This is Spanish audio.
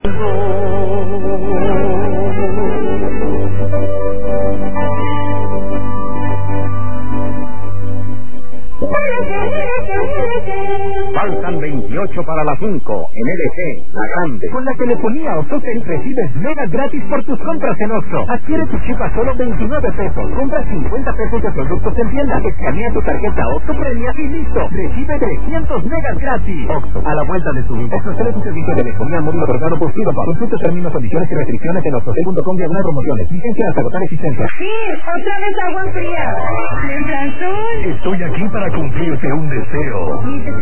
Faltan 28 para las 5 en LG, la grande. Con la telefonía OxoCell recibes megas gratis por tus compras en Oxxo. Adquiere tu chip a solo 29 pesos. Compra 50 pesos de productos en tienda. Escanea tu tarjeta Oxxo Premia y listo. Recibe 300 megas gratis. Oxxo, a la vuelta de su vida. Oxxo es un servicio de telefonía móvil otorgado por Fidopa. Consulta términos, condiciones y restricciones en oxxocell.com/promociones. Licencia hasta agotar existencia. Sí, otra vez agua fría. ¿Mientras tú? Estoy aquí para cumplirte un deseo.